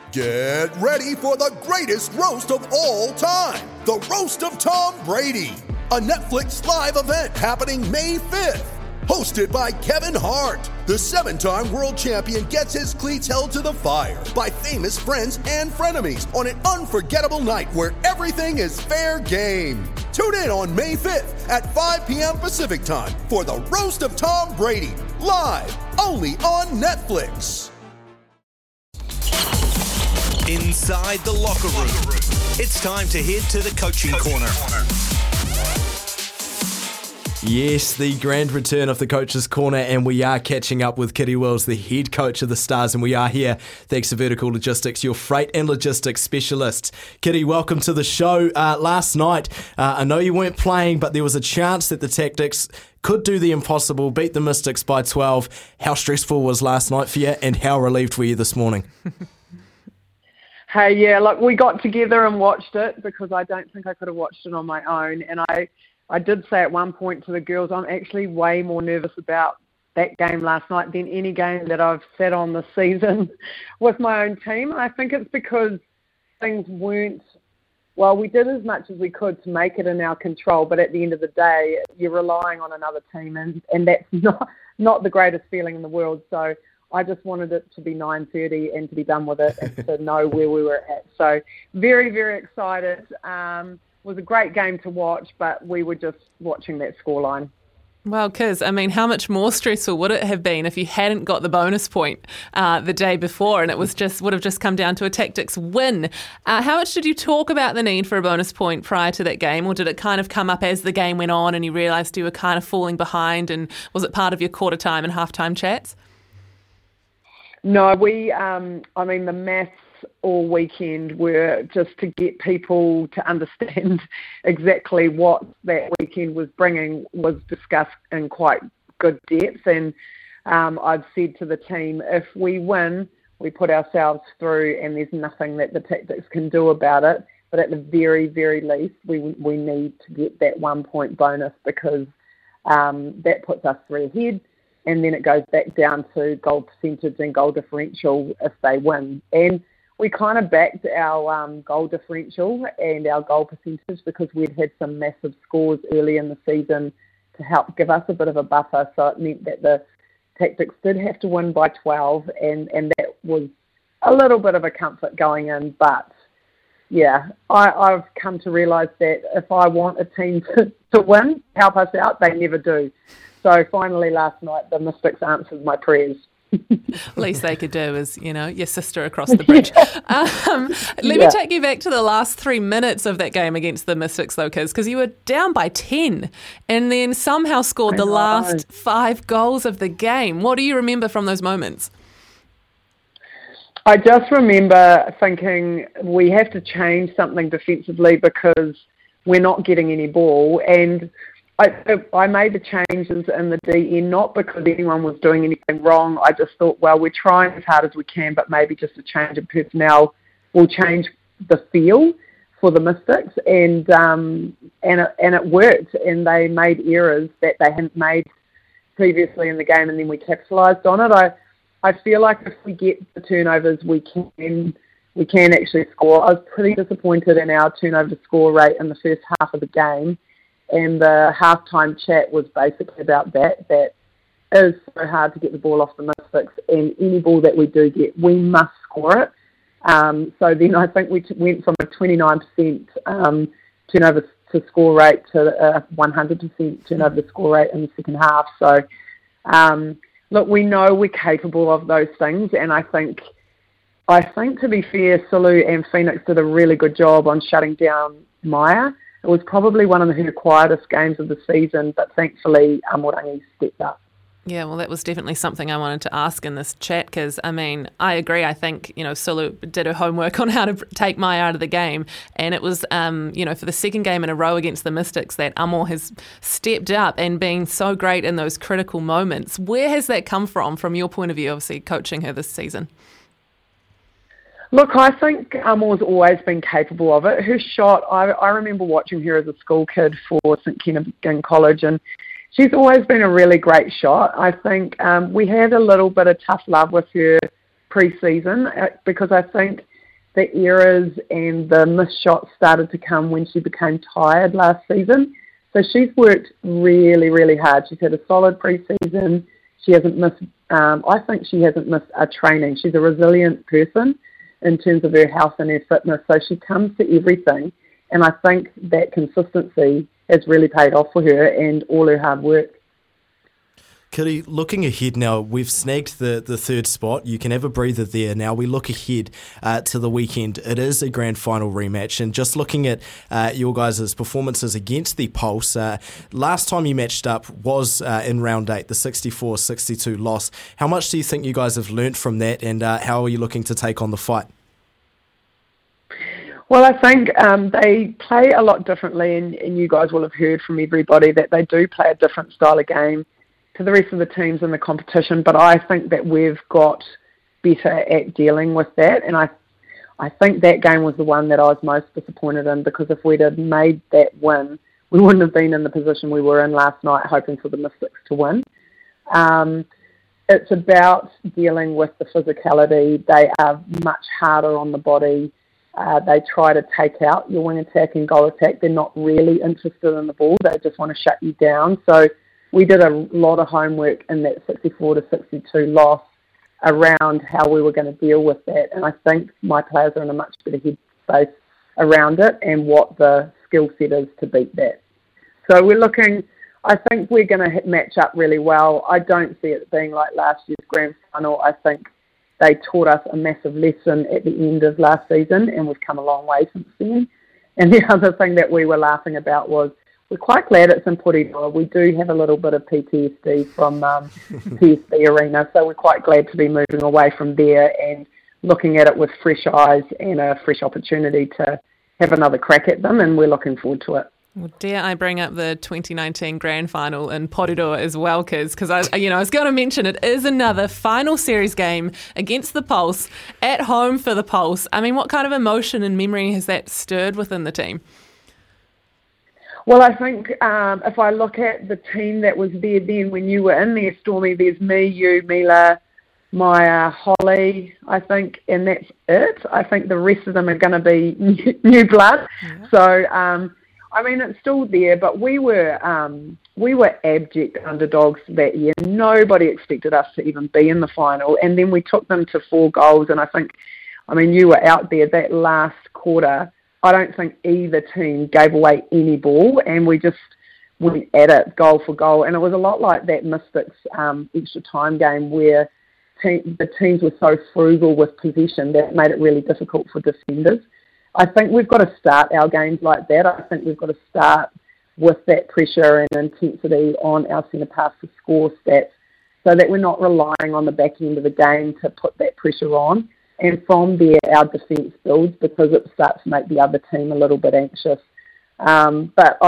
Get ready for the greatest roast of all time, the Roast of Tom Brady, a Netflix live event happening May 5th. Hosted by Kevin Hart, the 7-time world champion gets his cleats held to the fire by famous friends and frenemies on an unforgettable night where everything is fair game. Tune in on May 5th at 5 p.m. Pacific time for the Roast of Tom Brady, live only on Netflix. Inside the locker room, it's time to head to the coaching corner. Yes, the grand return of the Coach's Corner, and we are catching up with Kitty Wills, the head coach of the Stars, and we are here thanks to Vertical Logistics, your freight and logistics specialist. Kitty, welcome to the show. Last night, I know you weren't playing, but there was a chance that the Tactics could do the impossible, beat the Mystics by 12. How stressful was last night for you, and how relieved were you this morning? Hey, yeah, look, we got together and watched it because I don't think I could have watched it on my own, and I did say at one point to the girls, I'm actually way more nervous about that game last night than any game that I've sat on this season with my own team. I think it's because things weren't, well, we did as much as we could to make it in our control, but at the end of the day, you're relying on another team, and that's not the greatest feeling in the world. So I just wanted it to be 9:30 and to be done with it and to know where we were at. So very, very excited. It was a great game to watch, but we were just watching that scoreline. Well, Kiz, I mean, how much more stressful would it have been if you hadn't got the bonus point the day before and it was would have just come down to a Tactics win? How much did you talk about the need for a bonus point prior to that game, or did it kind of come up as the game went on and you realised you were kind of falling behind, and was it part of your quarter time and halftime chats? No, the maths all weekend were just to get people to understand exactly what that weekend was bringing, was discussed in quite good depth. And I've said to the team, if we win, we put ourselves through and there's nothing that the Tactics can do about it. But at the very, very least, we need to get that 1 point bonus because that puts us 3 ahead. And then it goes back down to goal percentage and goal differential if they win. And we kind of backed our goal differential and our goal percentage because we'd had some massive scores early in the season to help give us a bit of a buffer. So it meant that the Tactics did have to win by 12, and that was a little bit of a comfort going in. But, yeah, I've come to realise that if I want a team to win, help us out, they never do. So finally last night, the Mystics answered my prayers. Least they could do is, your sister across the bridge. Let me take you back to the last 3 minutes of that game against the Mystics, though, because you were down by 10 and then somehow scored the last 5 goals of the game. What do you remember from those moments? I just remember thinking we have to change something defensively because we're not getting any ball. And I made the changes in the DN not because anyone was doing anything wrong. I just thought, well, we're trying as hard as we can, but maybe just a change of personnel will change the feel for the Mystics, and it worked. And they made errors that they hadn't made previously in the game, and then we capitalised on it. I feel like if we get the turnovers, we can actually score. I was pretty disappointed in our turnover to score rate in the first half of the game. And the halftime chat was basically about that. That is so hard to get the ball off the Mystics, and any ball that we do get, we must score it. So then I think we went from a 29% turnover to score rate to a 100% turnover to score rate in the second half. So, look, we know we're capable of those things, and I think to be fair, Sulu and Phoenix did a really good job on shutting down Maya. It was probably one of her quietest games of the season, but thankfully Amorangi stepped up. Yeah, well, that was definitely something I wanted to ask in this chat because, I agree. I think, Sulu did her homework on how to take Maya out of the game. And it was, for the second game in a row against the Mystics that Amor has stepped up and been so great in those critical moments. Where has that come from your point of view, obviously, coaching her this season? Look, I think Amor's always been capable of it. Her shot, I remember watching her as a school kid for St Kentigern College, and she's always been a really great shot. I think we had a little bit of tough love with her pre-season because I think the errors and the missed shots started to come when she became tired last season. So she's worked really, really hard. She's had a solid pre-season. She hasn't missed, I think she hasn't missed a training. She's a resilient person in terms of her health and her fitness. So she comes to everything. And I think that consistency has really paid off for her and all her hard work. Kitty, looking ahead now, we've snagged the third spot. You can have a breather there. Now we look ahead to the weekend. It is a grand final rematch. And just looking at your guys' performances against the Pulse, last time you matched up was in round 8, the 64-62 loss. How much do you think you guys have learnt from that, and how are you looking to take on the fight? Well, I think they play a lot differently, and you guys will have heard from everybody that they do play a different style of game to the rest of the teams in the competition, but I think that we've got better at dealing with that, and I think that game was the one that I was most disappointed in, because if we'd have made that win, we wouldn't have been in the position we were in last night hoping for the Mystics to win. It's about dealing with the physicality. They are much harder on the body. They try to take out your wing attack and goal attack. They're not really interested in the ball. They just want to shut you down. So we did a lot of homework in that 64-62 loss around how we were going to deal with that. And I think my players are in a much better headspace around it and what the skill set is to beat that. So I think we're going to match up really well. I don't see it being like last year's grand final. I think they taught us a massive lesson at the end of last season, and we've come a long way since then. And the other thing that we were laughing about was we're quite glad it's in Porirua. We do have a little bit of PTSD from PSB Arena, so we're quite glad to be moving away from there and looking at it with fresh eyes and a fresh opportunity to have another crack at them, and we're looking forward to it. Well, dare I bring up the 2019 grand final in Porirua as well, because I was going to mention it is another final series game against the Pulse, at home for the Pulse. I mean, what kind of emotion and memory has that stirred within the team? Well, I think if I look at the team that was there then when you were in there, Stormy, there's me, you, Mila, Maya, Holly, I think, and that's it. I think the rest of them are going to be new blood. Yeah. So, I mean, it's still there, but we were abject underdogs that year. Nobody expected us to even be in the final, and then we took them to 4 goals, and I mean, you were out there that last quarter. I don't think either team gave away any ball, and we just went at it goal for goal. And it was a lot like that Mystics extra time game where the teams were so frugal with possession that it made it really difficult for defenders. I think we've got to start our games like that. I think we've got to start with that pressure and intensity on our centre pass to score stats so that we're not relying on the back end of the game to put that pressure on. And from there, our defence builds because it starts to make the other team a little bit anxious. But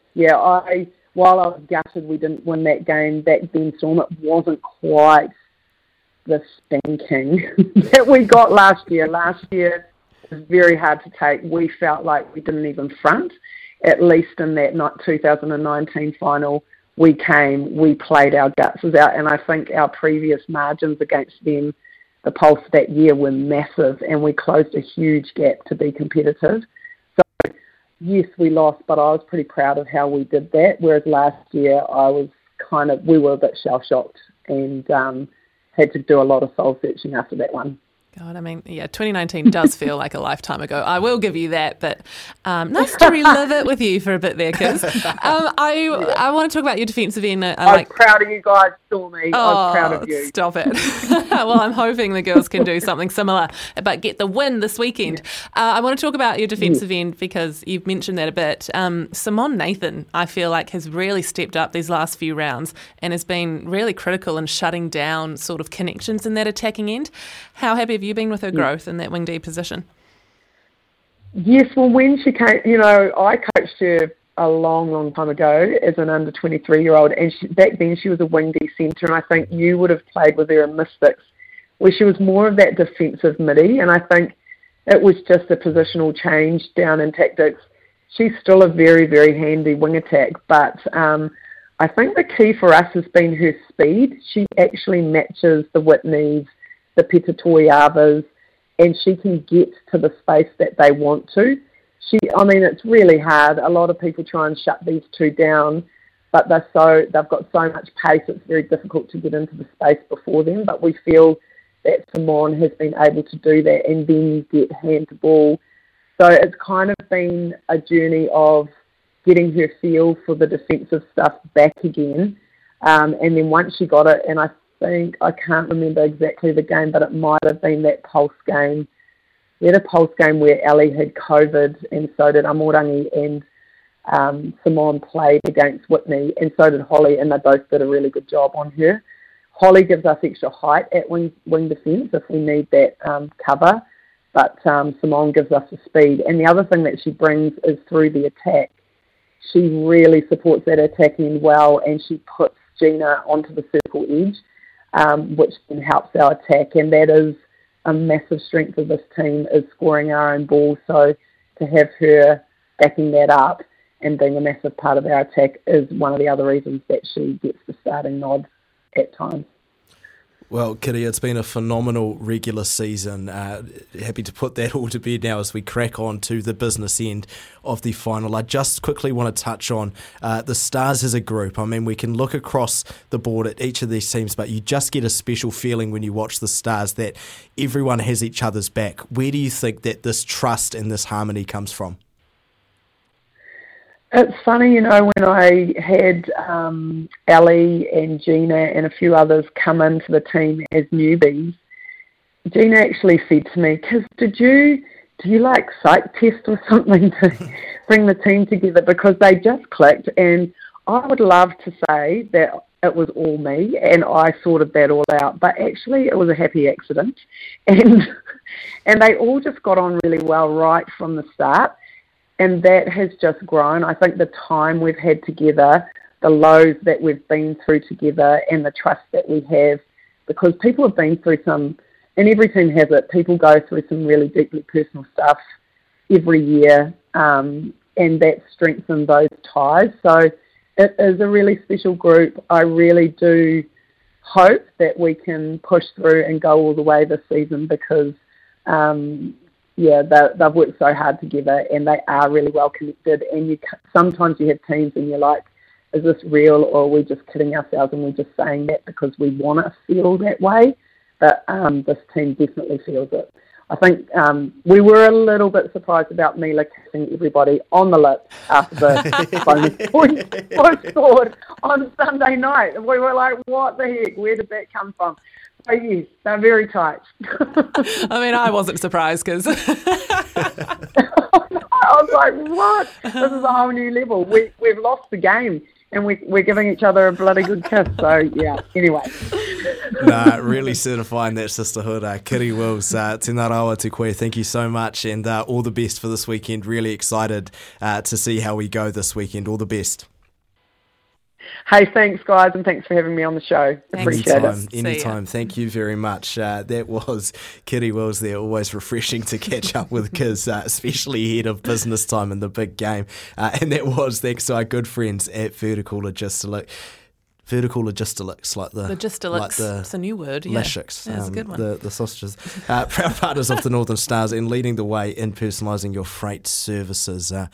while I was gutted we didn't win that game back then, Storm, it wasn't quite the spanking that we got last year. Last year was very hard to take. We felt like we didn't even front, at least in that 2019 final. We played our guts out, and I think our previous margins against them, the Pulse that year, were massive, and we closed a huge gap to be competitive. So, yes, we lost, but I was pretty proud of how we did that, whereas last year we were a bit shell-shocked and had to do a lot of soul-searching after that one. God, I mean, yeah, 2019 does feel like a lifetime ago. I will give you that, but nice to relive it with you for a bit there, Kiz. I want to talk about your defensive end. I'm proud of you guys, Stormy. I'm proud of you. Stop it. Well, I'm hoping the girls can do something similar, but get the win this weekend. I want to talk about your defensive end because you've mentioned that a bit. Simone Nathan, I feel like, has really stepped up these last few rounds and has been really critical in shutting down sort of connections in that attacking end. How happy have you been with her growth in that wing D position? Yes, well, when she came, I coached her a long, long time ago as an under 23-year-old, and back then she was a wing D centre, and I think you would have played with her in Mystics, where she was more of that defensive midi, and I think it was just a positional change down in tactics. She's still a very, very handy wing attack, but I think the key for us has been her speed. She actually matches the Whitneys, the Petitoiavas, and she can get to the space that they want to. It's really hard. A lot of people try and shut these two down, but they've got so much pace, it's very difficult to get into the space before them. But we feel that Simone has been able to do that and then get hand to ball. So it's kind of been a journey of getting her feel for the defensive stuff back again. And then once she got it, and I can't remember exactly the game, but it might have been that Pulse game. We had a Pulse game where Ali had COVID, and so did Amorangi, and Simone played against Whitney, and so did Holly, and they both did a really good job on her. Holly gives us extra height at wing defence if we need that cover, but Simone gives us the speed. And the other thing that she brings is through the attack. She really supports that attack end well, and she puts Gina onto the circle edge, which then helps our attack, and that is a massive strength of this team, is scoring our own ball. So to have her backing that up and being a massive part of our attack is one of the other reasons that she gets the starting nod at times. Well, Kitty, it's been a phenomenal regular season. Happy to put that all to bed now as we crack on to the business end of the final. I just quickly want to touch on the Stars as a group. I mean, we can look across the board at each of these teams, but you just get a special feeling when you watch the Stars that everyone has each other's back. Where do you think that this trust and this harmony comes from? It's funny, when I had Ali and Gina and a few others come into the team as newbies, Gina actually said to me, "Kiz, do you like psych test or something to bring the team together?" Because they just clicked, and I would love to say that it was all me and I sorted that all out, but actually it was a happy accident, and they all just got on really well right from the start. And that has just grown. I think the time we've had together, the lows that we've been through together, and the trust that we have, because people have been through some, and every team has it, people go through some really deeply personal stuff every year, and that strengthens those ties. So it is a really special group. I really do hope that we can push through and go all the way this season, because they've worked so hard together, and they are really well connected. And sometimes you have teams and you're like, is this real, or are we just kidding ourselves and we're just saying that because we want to feel that way? But this team definitely feels it. I think we were a little bit surprised about Mila kissing everybody on the lips after the bonus point was scored on Sunday night. We were like, what the heck? Where did that come from? So yes, they're very tight. I mean, I wasn't surprised because I was like, what? This is a whole new level. We've lost the game, and we're giving each other a bloody good kiss. So, yeah, anyway. Really certifying that sisterhood. Kitty Wills, tēnā rawa te koe. Thank you so much, and all the best for this weekend. Really excited to see how we go this weekend. All the best. Hey, thanks, guys, and thanks for having me on the show. Appreciate it. Anytime. Thank you very much. That was Kitty Wills there. Always refreshing to catch up with kids, especially ahead of business time in the big game. And that was thanks to our good friends at Vertical Logistics. Vertical Logistics, like it's a new word. Yeah, Lashix, it's a good one. The sausages. Proud partners of the Northern Stars and leading the way in personalising your freight services.